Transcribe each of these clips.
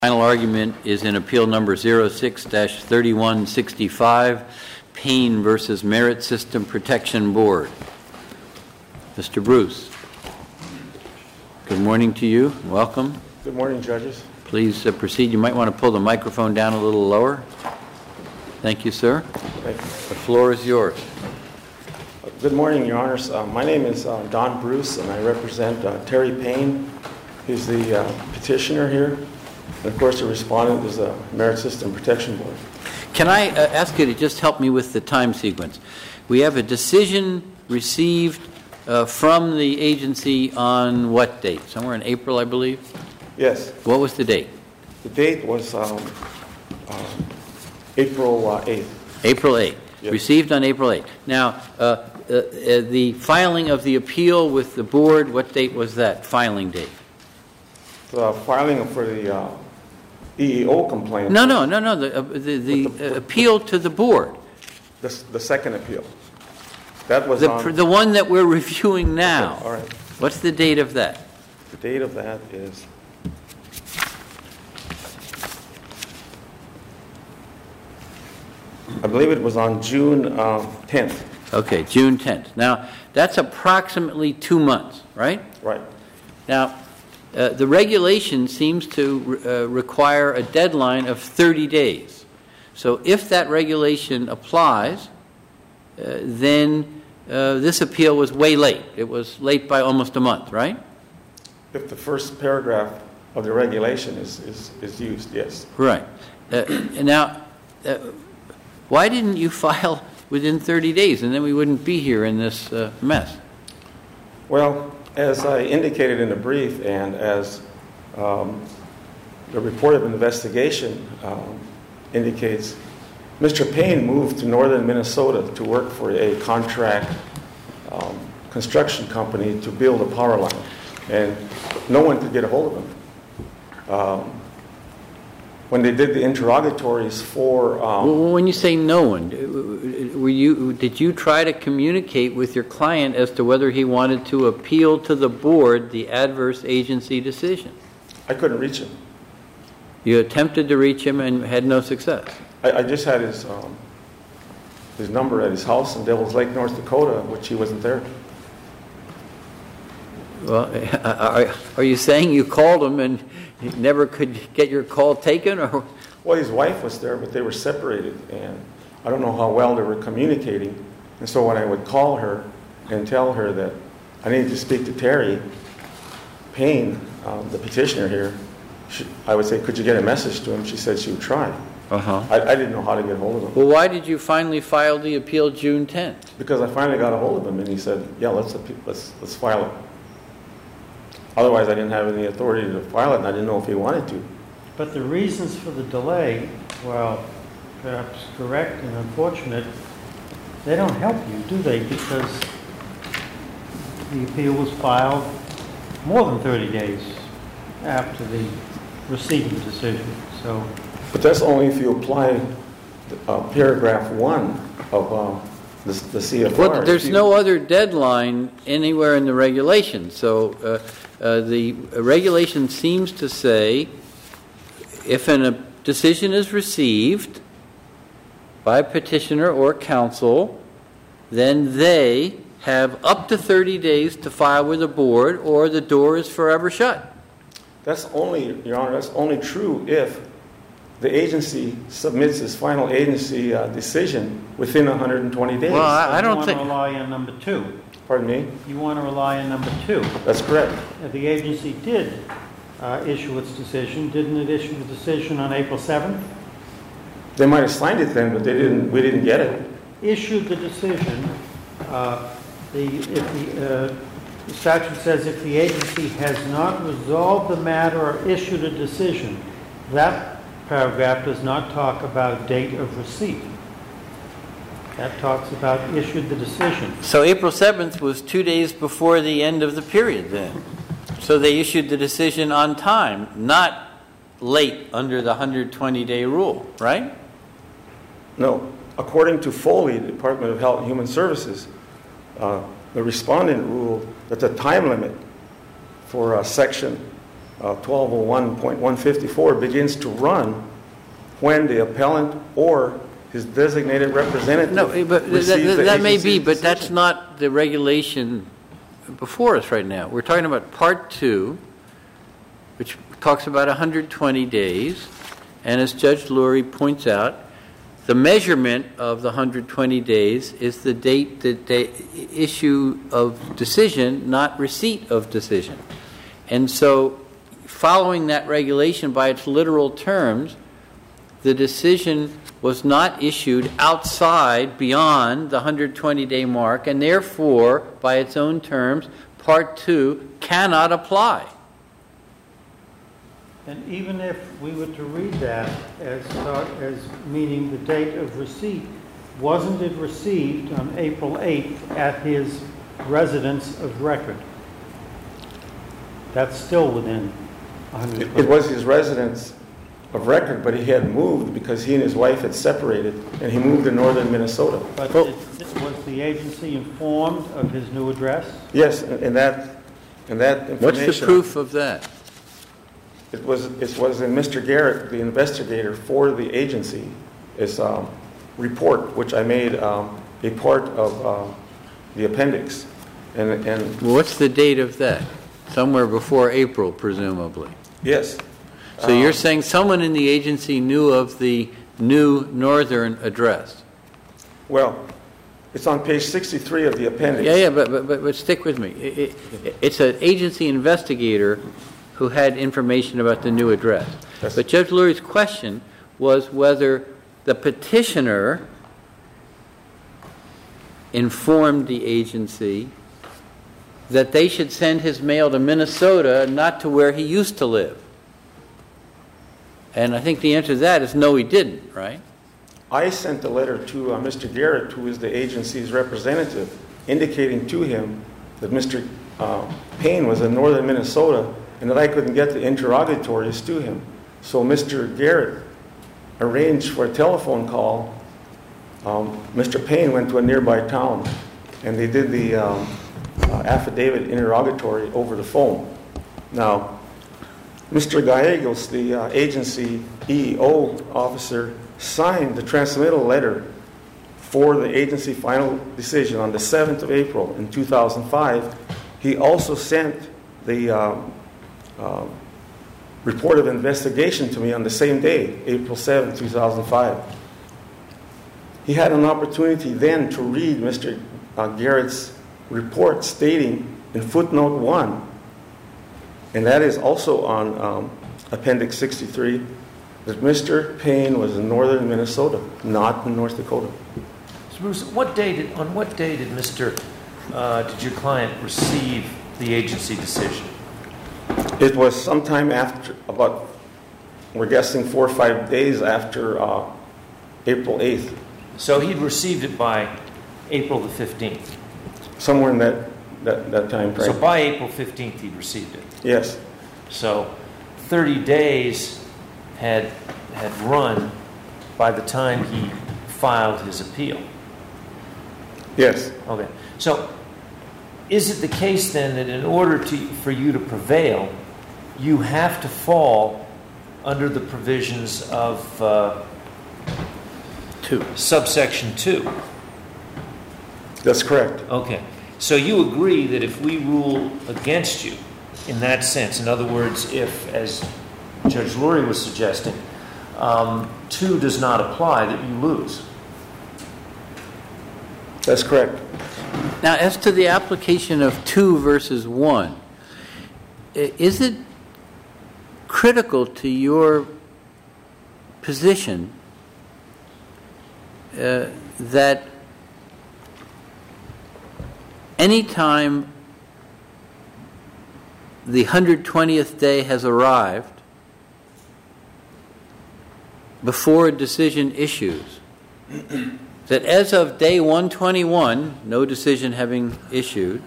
Final argument is in Appeal Number 06-3165, Payne versus Merit System Protection Board. Mr. Bruce, good morning to you. Welcome. Good morning, judges. Please proceed. You might want to pull the microphone down a little lower. Thank you, sir. Thank you. The floor is yours. Good morning, Your Honors. My name is Don Bruce, and I represent Terry Payne. He's the petitioner here. And of course, the respondent is the Merit System Protection Board. Can I ask you to just help me with the time sequence? We have a decision received from the agency on what date? Somewhere in April, I believe? Yes. What was the date? The date was April 8th. April 8th. Yes. Received on April 8th. Now, the filing of the appeal with the board, what date was that filing date? The filing for the EEO complaint. No. The appeal to the board. The second appeal. That was the one that we're reviewing now. Okay, all right. What's the date of that? The date of that is I believe it was on June 10th. Okay, June 10th. Now, that's approximately 2 months, right? Right. Now, the regulation seems to require a deadline of 30 days. So if that regulation applies, then this appeal was way late. It was late by almost a month, right? If the first paragraph of the regulation is used, yes. Right. Now, why didn't you file within 30 days, and then we wouldn't be here in this mess? Well, as I indicated in the brief, and as the report of investigation indicates, Mr. Payne moved to northern Minnesota to work for a contract construction company to build a power line, and no one could get a hold of him. When they did the interrogatories for... when you say no one, did you try to communicate with your client as to whether he wanted to appeal to the board the adverse agency decision? I couldn't reach him. You attempted to reach him and had no success? I just had his number at his house in Devil's Lake, North Dakota, which he wasn't there. Well, are you saying you called him and you never could get your call taken? Or? Well, his wife was there, but they were separated, and I don't know how well they were communicating. And so when I would call her and tell her that I needed to speak to Terry Payne, the petitioner here, I would say, could you get a message to him? She said she would try. Uh-huh. I didn't know how to get a hold of him. Well, why did you finally file the appeal June 10th? Because I finally got a hold of him, and he said, yeah, let's file it. Otherwise, I didn't have any authority to file it, and I didn't know if he wanted to. But the reasons for the delay, while perhaps correct and unfortunate, they don't help you, do they? Because the appeal was filed more than 30 days after the receipt of the decision. So, but that's only if you apply paragraph 1 of the CFR. Well, there's no other deadline anywhere in the regulation. So the regulation seems to say if a decision is received by a petitioner or counsel, then they have up to 30 days to file with the board, or the door is forever shut. That's only, Your Honor, that's only true if the agency submits its final agency decision within 120 days. Well, I don't think... You want to rely on number 2. Pardon me? You want to rely on number 2. That's correct. The agency did issue its decision. Didn't it issue the decision on April 7th? They might have signed it then, but we didn't get it. Issued the decision. The statute says if the agency has not resolved the matter or issued a decision, that paragraph does not talk about date of receipt. That talks about issued the decision. So April 7th was 2 days before the end of the period then. So they issued the decision on time, not late under the 120-day rule, right? No. According to Foley, the Department of Health and Human Services, the respondent ruled that the time limit for Section 1201.154 begins to run when the appellant or his designated representative No, but receives the that may be, agency's but that's decision. not the regulation before us right now. We're talking about Part 2, which talks about 120 days, and as Judge Lurie points out, the measurement of the 120 days is the date that they issue of decision, not receipt of decision. And so, following that regulation by its literal terms, the decision was not issued outside, beyond the 120-day mark, and therefore, by its own terms, Part 2 cannot apply. And even if we were to read that as meaning the date of receipt, wasn't it received on April 8th at his residence of record? That's still within 100. It was his residence of record, but he had moved because he and his wife had separated, and he moved to northern Minnesota. But was the agency informed of his new address? Yes, and that information. What's the proof of that? It was in Mr. Garrett, the investigator for the agency, his report, which I made a part of the appendix. And Well, what's the date of that? Somewhere before April, presumably. yes. So you're saying someone in the agency knew of the new northern address? Well, it's on page 63 of the appendix. Yeah, but stick with me. It's an agency investigator who had information about the new address. Yes. But Judge Lurie's question was whether the petitioner informed the agency that they should send his mail to Minnesota, not to where he used to live. And I think the answer to that is no, he didn't, right? I sent a letter to Mr. Garrett, who is the agency's representative, indicating to him that Mr. Payne was in northern Minnesota and that I couldn't get the interrogatories to him. So Mr. Garrett arranged for a telephone call. Mr. Payne went to a nearby town, and they did the affidavit interrogatory over the phone. Now, Mr. Gallegos, the agency EEO officer, signed the transmittal letter for the agency final decision on the 7th of April in 2005. He also sent the report of investigation to me on the same day, April 7, 2005. He had an opportunity then to read Mr. Garrett's report stating in footnote 1, and that is also on Appendix 63, that Mr. Payne was in northern Minnesota, not in North Dakota. So Bruce, on what day did your client receive the agency decision? It was sometime after, about, we're guessing 4 or 5 days after April 8th. So he'd received it by April the 15th. Somewhere in that time frame. So by April 15th he'd received it. Yes. So 30 days had run by the time he filed his appeal. Yes. Okay. So is it the case then that in order for you to prevail, you have to fall under the provisions of subsection 2? That's correct. Okay. So you agree that if we rule against you in that sense, in other words, if, as Judge Lurie was suggesting, 2 does not apply, that you lose? That's correct. Now, as to the application of 2 versus 1, is it critical to your position that any time the 120th day has arrived before a decision issues, that as of day 121, no decision having issued,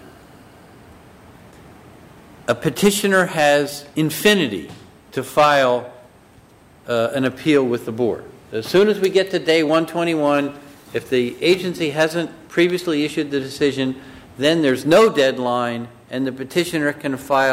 a petitioner has infinity to file an appeal with the board? As soon as we get to day 121, if the agency hasn't previously issued the decision, then there's no deadline, and the petitioner can file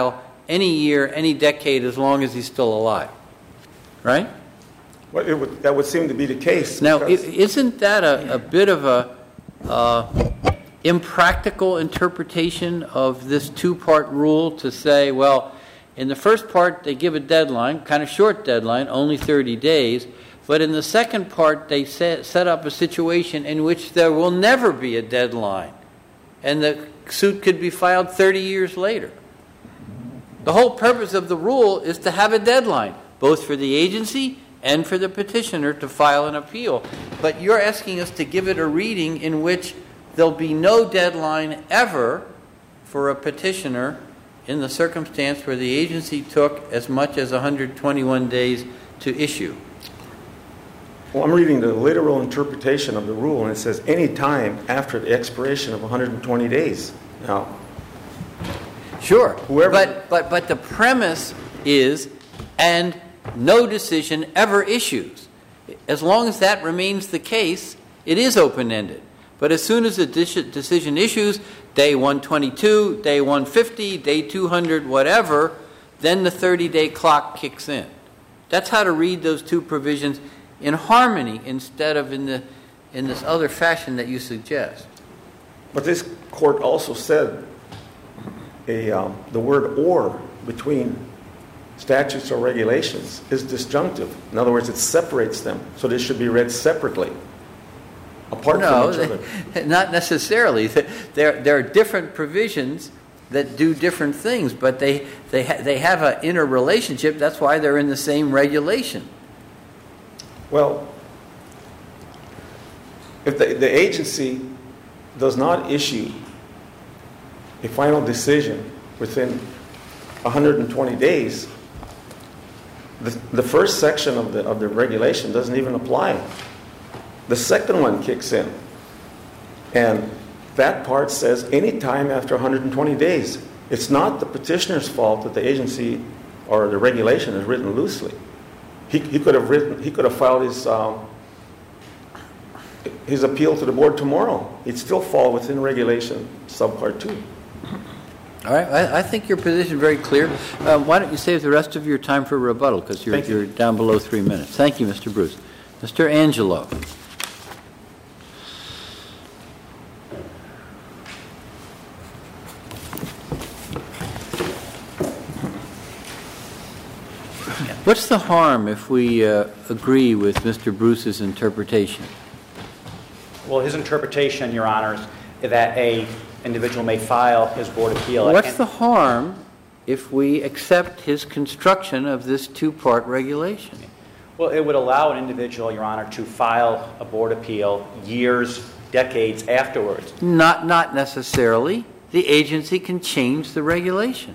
any year, any decade, as long as he's still alive. Right? Well, that would seem to be the case. Now, because- isn't that a bit of a impractical interpretation of this two-part rule to say, well, in the first part they give a deadline, kind of short deadline, only 30 days, but in the second part they set up a situation in which there will never be a deadline, and the suit could be filed 30 years later. The whole purpose of the rule is to have a deadline, both for the agency and for the petitioner to file an appeal. But you're asking us to give it a reading in which there'll be no deadline ever for a petitioner in the circumstance where the agency took as much as 121 days to issue. Well, I'm reading the literal interpretation of the rule, and it says any time after the expiration of 120 days. Now, Sure, whoever- but the premise is, and no decision ever issues. As long as that remains the case, it is open-ended. But as soon as a decision issues, day 122, day 150, day 200, whatever, then the 30-day clock kicks in. That's how to read those two provisions in harmony instead of in this other fashion that you suggest. but this court also said the word "or" between statutes or regulations is disjunctive. In other words, it separates them, so they should be read separately, apart from each other. Not necessarily. There are different provisions that do different things, but they have an interrelationship. That's why they're in the same regulation. Well, if the agency does not issue a final decision within 120 days, the first section of the regulation doesn't even apply. The second one kicks in, and that part says any time after 120 days. It's not the petitioner's fault that the agency or the regulation is written loosely. He could have filed his appeal to the board tomorrow. It'd still fall within regulation subpart 2. All right, I think your position is very clear. Why don't you save the rest of your time for rebuttal, because you're down below 3 minutes. Thank you, Mr. Bruce. Mr. Angelo. What's the harm if we agree with Mr. Bruce's interpretation? Well, his interpretation, Your Honors, is that a individual may file his board appeal. What's the harm if we accept his construction of this two-part regulation? Well, it would allow an individual, Your Honor, to file a board appeal years, decades afterwards. Not necessarily. The agency can change the regulation.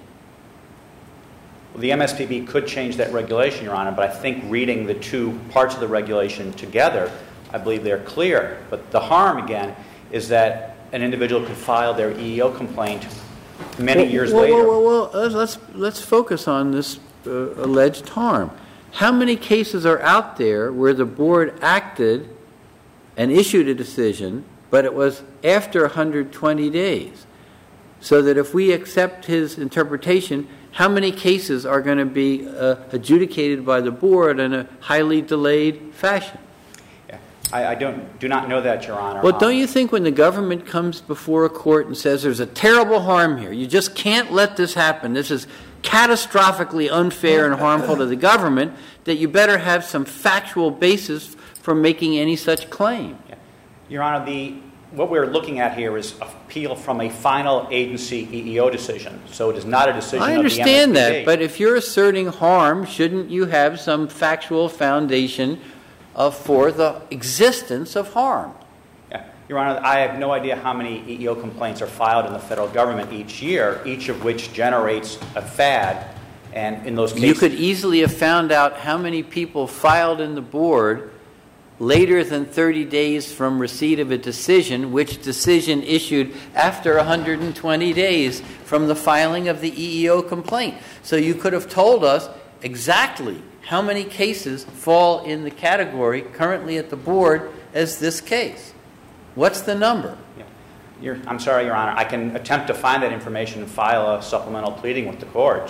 Well, the MSPB could change that regulation, Your Honor, but I think reading the two parts of the regulation together, I believe they're clear. But the harm, again, is that an individual could file their EEO complaint many years later. Well, let's focus on this alleged harm. How many cases are out there where the board acted and issued a decision, but it was after 120 days? So that if we accept his interpretation, how many cases are going to be adjudicated by the board in a highly delayed fashion? I do not know that, Your Honor. Well, don't you think when the government comes before a court and says there's a terrible harm here, you just can't let this happen, this is catastrophically unfair and harmful to the government, that you better have some factual basis for making any such claim? Your Honor, what we're looking at here is appeal from a final agency EEO decision. So it is not a decision of the MSPB. I understand that, but if you're asserting harm, shouldn't you have some factual foundation for the existence of harm? Yeah. Your Honor, I have no idea how many EEO complaints are filed in the federal government each year, each of which generates a FAD. And in those cases, you could easily have found out how many people filed in the board later than 30 days from receipt of a decision, which decision issued after 120 days from the filing of the EEO complaint. So you could have told us exactly how many cases fall in the category currently at the board as this case. What's the number? I'm sorry, Your Honor. I can attempt to find that information and file a supplemental pleading with the court.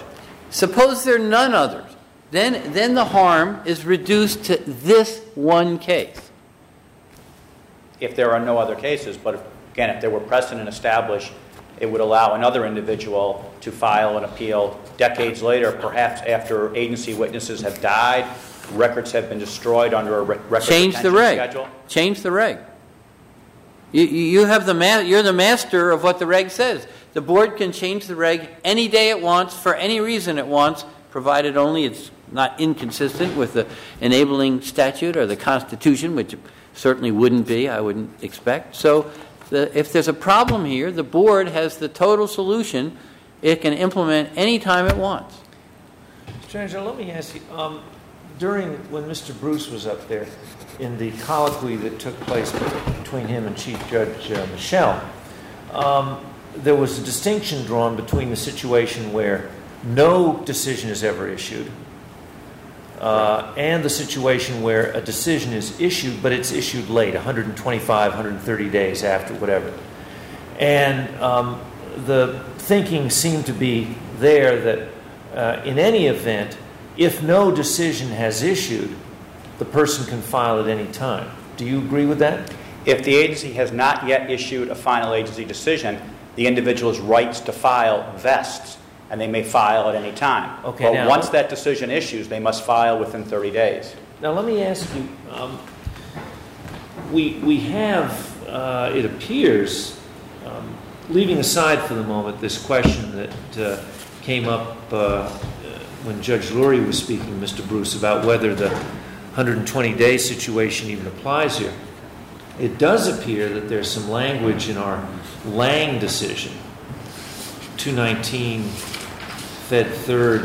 Suppose there are none others. Then the harm is reduced to this one case. If there are no other cases, but again, if there were precedent established, it would allow another individual to file an appeal decades later, perhaps after agency witnesses have died, records have been destroyed under a record Change the retention reg. schedule. Change the reg. You're the master of what the reg says. The board can change the reg any day it wants for any reason it wants, provided only it's not inconsistent with the enabling statute or the Constitution, which certainly wouldn't be, I wouldn't expect. So if there's a problem here, the board has the total solution. It can implement any time it wants. Mr. Angelo, let me ask you, when Mr. Bruce was up there, in the colloquy that took place between him and Chief Judge Michel, there was a distinction drawn between the situation where no decision is ever issued and the situation where a decision is issued, but it's issued late, 125, 130 days after, whatever. And the thinking seemed to be there that in any event, if no decision has issued, the person can file at any time. Do you agree with that? If the agency has not yet issued a final agency decision, the individual's rights to file vests, and they may file at any time. Okay, but now, once that decision issues, they must file within 30 days. Now, let me ask you, we have, it appears, leaving aside for the moment this question that came up when Judge Lurie was speaking, Mr. Bruce, about whether the 120-day situation even applies here. It does appear that there's some language in our Lang decision, 219 Fed 3rd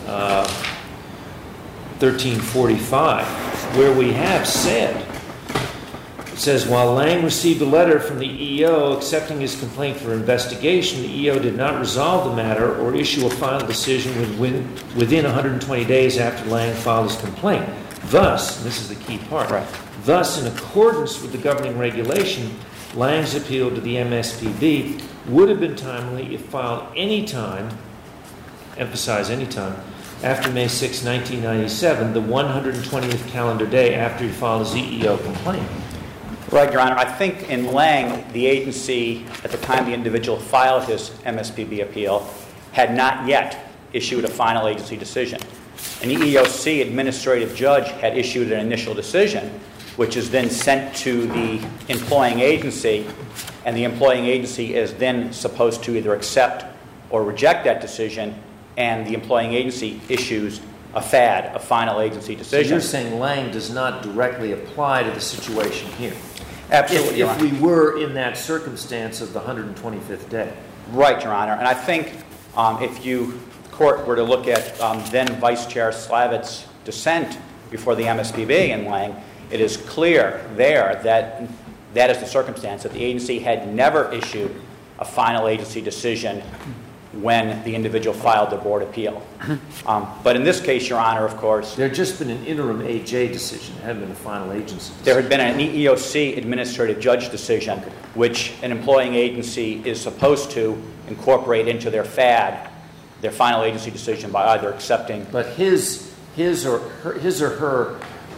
1345, where we have said, it says, while Lang received a letter from the EEO accepting his complaint for investigation, the EEO did not resolve the matter or issue a final decision within 120 days after Lang filed his complaint. Thus, and this is the key part, right. Thus, in accordance with the governing regulation, Lang's appeal to the MSPB would have been timely if filed any time, emphasize any time, after May 6, 1997, the 120th calendar day after he filed his EEO complaint. Right, Your Honor. I think in Lang, the agency, at the time the individual filed his MSPB appeal, had not yet issued a final agency decision. An EEOC administrative judge had issued an initial decision, which is then sent to the employing agency, and the employing agency is then supposed to either accept or reject that decision, and the employing agency issues a FAD, a final agency decision. So you're saying Lang does not directly apply to the situation here? Absolutely, Your Honor. If we were in that circumstance of the 125th day. Right, Your Honor. And I think if the court were to look at then Vice Chair Slavitt's dissent before the MSPB in Lang, it is clear there that that is the circumstance, that the agency had never issued a final agency decision when the individual filed their board appeal. But in this case, Your Honor, of course, there had just been an interim AJ decision. It hadn't been a final agency decision. There had been an EEOC administrative judge decision, which an employing agency is supposed to incorporate into their FAD, their final agency decision, by either accepting. But his or her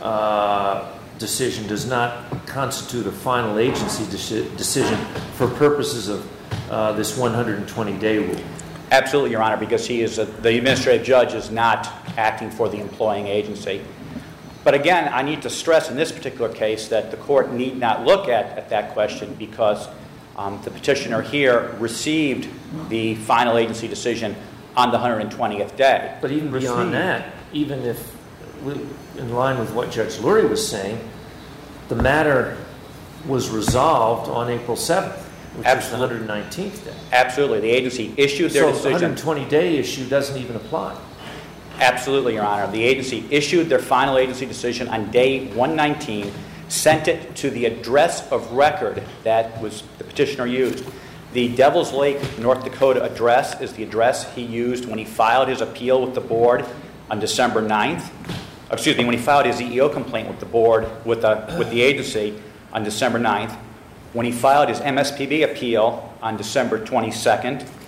decision does not constitute a final agency decision for purposes of this 120-day rule. Absolutely, Your Honor, because the administrative judge is not acting for the employing agency. But again, I need to stress in this particular case that the court need not look at that question, because the petitioner here received the final agency decision on the 120th day. But even beyond that, even if, in line with what Judge Lurie was saying, the matter was resolved on April 7th. Which Absolutely. is the 119th day. Absolutely. The agency issued their decision. So the 120-day issue doesn't even apply. Absolutely, Your Honor. The agency issued their final agency decision on day 119, sent it to the address of record that was the petitioner used. The Devils Lake, North Dakota address is the address he used when he filed his appeal with the board on December 9th. Excuse me, when he filed his EEO complaint with the board, with the agency on December 9th. When he filed his MSPB appeal on December 22nd,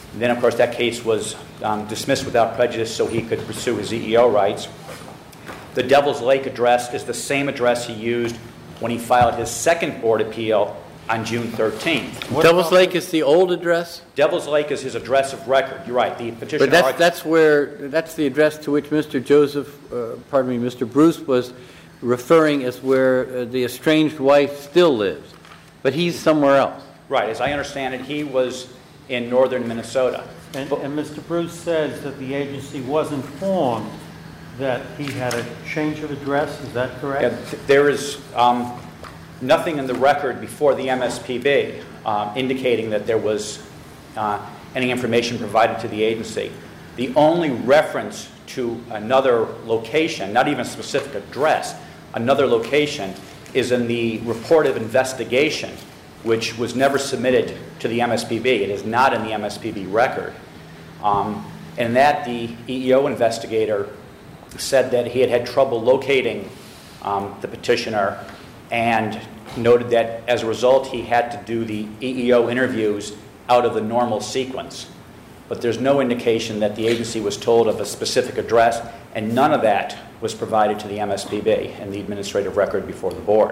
And then, of course, that case was dismissed without prejudice so he could pursue his EEO rights. The Devil's Lake address is the same address he used when he filed his second board appeal on June 13th. Devil's Lake is the old address? Devil's Lake is his address of record. You're right. The petitioner... But that's the address to which Mr. Mr. Bruce was referring as where the estranged wife still lives. But he's somewhere else. Right. As I understand it, he was in northern Minnesota. And Mr. Bruce says that the agency was informed that he had a change of address. Is that correct? Yeah, there is nothing in the record before the MSPB indicating that there was any information provided to the agency. The only reference to another location, not even a specific address, another location, is in the report of investigation, which was never submitted to the MSPB. It is not in the MSPB record. And that the EEO investigator said that he had had trouble locating the petitioner and noted that as a result he had to do the EEO interviews out of the normal sequence. But there's no indication that the agency was told of a specific address, and none of that was provided to the MSPB in the administrative record before the board.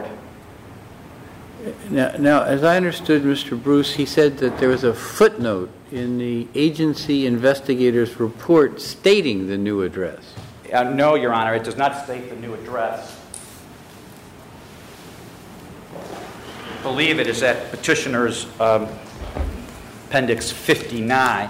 Now, as I understood Mr. Bruce, he said that there was a footnote in the agency investigator's report stating the new address. No, Your Honor, it does not state the new address. I believe it is at petitioner's appendix 59.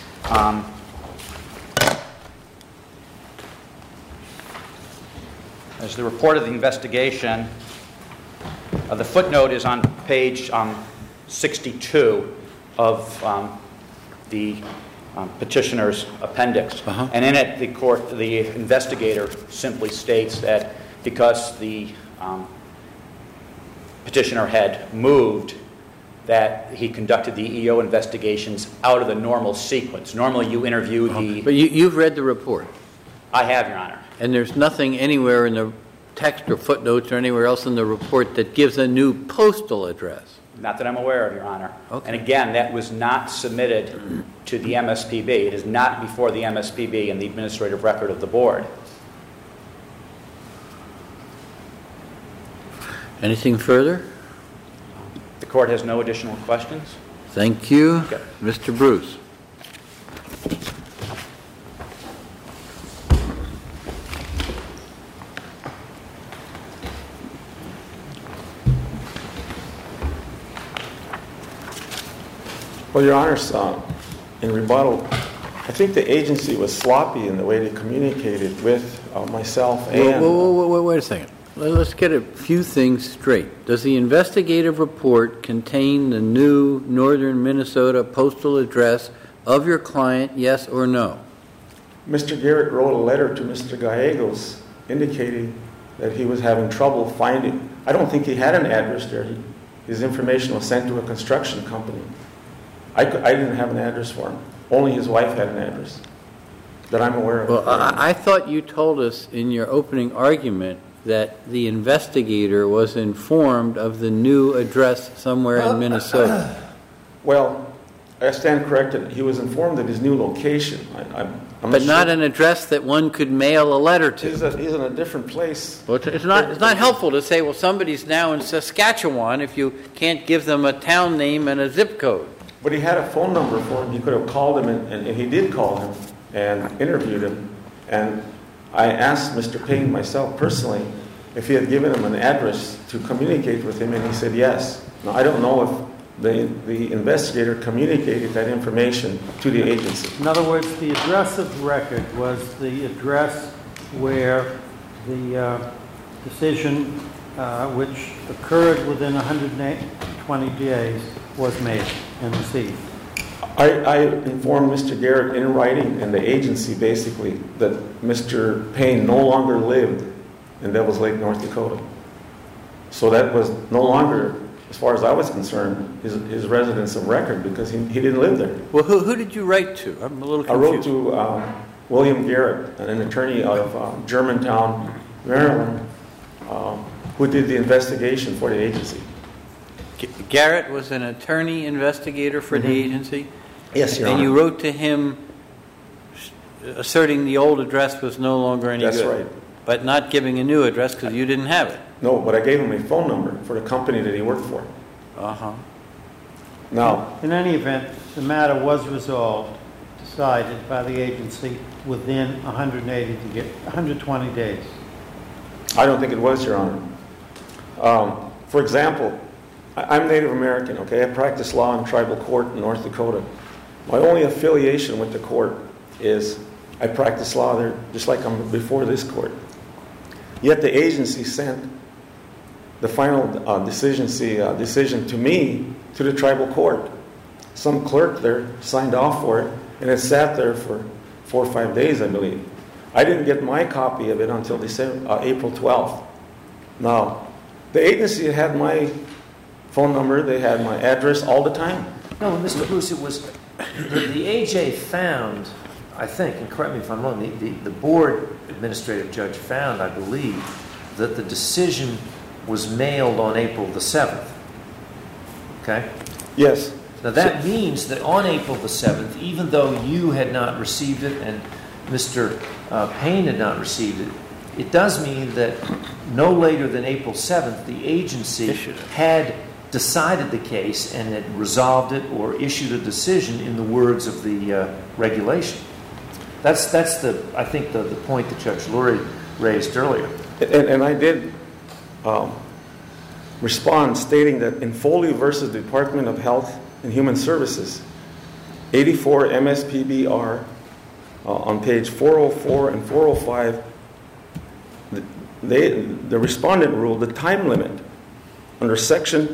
As the report of the investigation, the footnote is on page 62 of the petitioner's appendix. And in it, the investigator simply states that because the petitioner had moved, that he conducted the EEO investigations out of the normal sequence. Normally, you interview the... But you've read the report. I have, Your Honor. And there's nothing anywhere in the text or footnotes or anywhere else in the report that gives a new postal address. Not that I'm aware of, Your Honor. Okay. And again, that was not submitted to the MSPB. It is not before the MSPB in the administrative record of the board. Anything further? The court has no additional questions. Thank you. Okay. Mr. Bruce. Well, Your Honor, in rebuttal, I think the agency was sloppy in the way they communicated with myself and... Wait a second. Let's get a few things straight. Does the investigative report contain the new northern Minnesota postal address of your client, yes or no? Mr. Garrett wrote a letter to Mr. Gallegos indicating that he was having trouble finding... I don't think he had an address there. His information was sent to a construction company. I didn't have an address for him. Only his wife had an address that I'm aware of. Well, I thought you told us in your opening argument that the investigator was informed of the new address somewhere in Minnesota. Well, I stand corrected. He was informed of his new location. But not an address that one could mail a letter to. He's in a different place. Well, it's not helpful to say, well, somebody's now in Saskatchewan if you can't give them a town name and a zip code. But he had a phone number for him. He could have called him, and he did call him and interviewed him. And I asked Mr. Payne myself personally if he had given him an address to communicate with him, and he said yes. Now, I don't know if the investigator communicated that information to the agency. In other words, the address of record was the address where the decision, which occurred within 120 days, was made and received. I informed Mr. Garrett in writing and the agency basically that Mr. Payne no longer lived in Devil's Lake, North Dakota. So that was no longer, as far as I was concerned, his residence of record because he didn't live there. Well, who did you write to? I'm a little confused. I wrote to William Garrett, an attorney out of Germantown, Maryland, who did the investigation for the agency. Garrett was an attorney investigator for the agency? Yes, Your And Honor. you wrote to him asserting the old address was no longer any That's good. right. But not giving a new address because you didn't have it. No, but I gave him a phone number for the company that he worked for. Uh-huh. Now, In any event, the matter was resolved, decided by the agency within 120 days. I don't think it was, Your Honor. For example, I'm Native American, okay? I practice law in tribal court in North Dakota. My only affiliation with the court is I practice law there just like I'm before this court. Yet the agency sent the final decision to me, to the tribal court. Some clerk there signed off for it, and it sat there for 4 or 5 days, I believe. I didn't get my copy of it until April 12th. Now, the agency had my phone number, they had my address all the time. No, Mr. Bruce, it was, the AJ found, I think, and correct me if I'm wrong, the board administrative judge found, I believe, that the decision was mailed on April the 7th. Okay? Yes. Now that means that on April the 7th, even though you had not received it and Mr. Payne had not received it, it does mean that no later than April 7th, the agency had decided the case and had resolved it or issued a decision in the words of the regulation. That's I think the point that Judge Lurie raised earlier. And I did respond stating that in Foley versus Department of Health and Human Services, 84 MSPBR, on page 404 and 405, the respondent ruled the time limit under section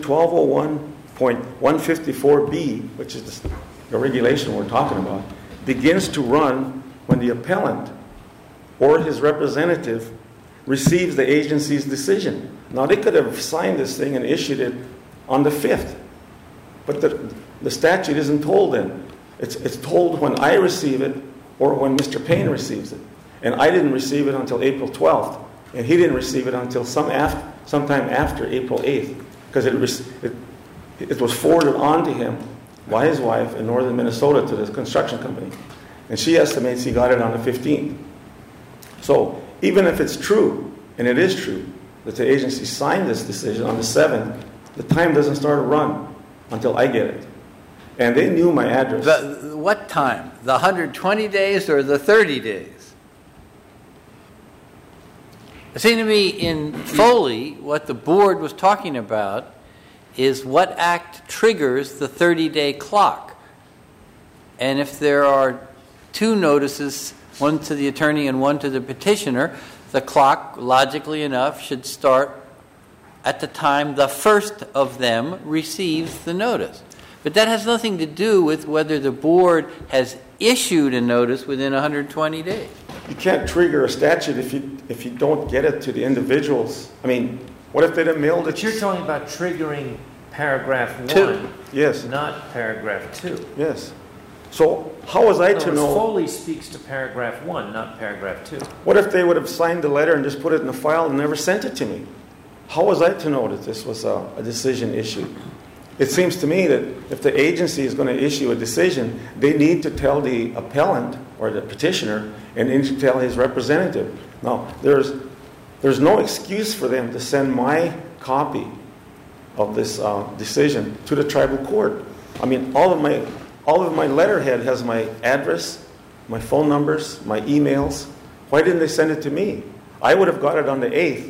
1201.154B, which is the regulation we're talking about, begins to run when the appellant or his representative receives the agency's decision. Now, they could have signed this thing and issued it on the 5th, but the statute isn't told then. It's told when I receive it or when Mr. Payne receives it. And I didn't receive it until April 12th, and he didn't receive it until sometime after April 8th, because it was forwarded on to him by his wife in northern Minnesota to this construction company. And she estimates he got it on the 15th. So even if it's true, and it is true, that the agency signed this decision on the 7th, the time doesn't start to run until I get it. And they knew my address. What time? The 120 days or the 30 days? It seemed to me in Foley, what the board was talking about is what act triggers the 30-day clock. And if there are two notices, one to the attorney and one to the petitioner, the clock, logically enough, should start at the time the first of them receives the notice. But that has nothing to do with whether the board has issued a notice within 120 days. You can't trigger a statute if you don't get it to the individuals. I mean, what if they didn't mail it? But you're talking about triggering paragraph 1, 2. Yes. not paragraph 2. Yes. So how was I to know? Foley speaks to paragraph 1, not paragraph 2. What if they would have signed the letter and just put it in the file and never sent it to me? How was I to know that this was a decision issued? It seems to me that if the agency is going to issue a decision, they need to tell the appellant or the petitioner and they need to tell his representative. Now, there's no excuse for them to send my copy of this decision to the tribal court. I mean, all of my letterhead has my address, my phone numbers, my emails. Why didn't they send it to me? I would have got it on the 8th.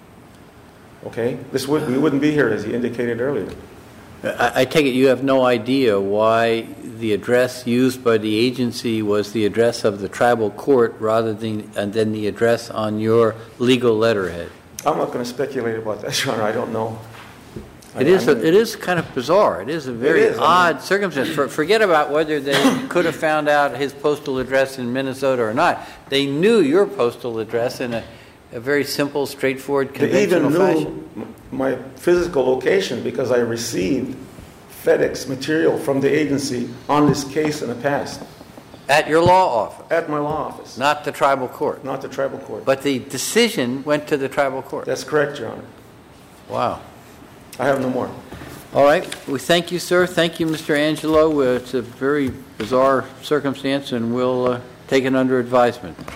Okay? We wouldn't be here, as he indicated earlier. I take it you have no idea why the address used by the agency was the address of the tribal court rather than the address on your legal letterhead. I'm not going to speculate about that, Your Honor. I don't know. It is kind of bizarre. It is a very odd circumstance. Forget about whether they could have found out his postal address in Minnesota or not. They knew your postal address in a very simple, straightforward, conventional fashion. They even knew my physical location because I received FedEx material from the agency on this case in the past. At your law office? At my law office. Not the tribal court? Not the tribal court. But the decision went to the tribal court? That's correct, Your Honor. Wow. I have no more. All right. We thank you, sir. Thank you, Mr. Angelo. It's a very bizarre circumstance, and we'll take it under advisement.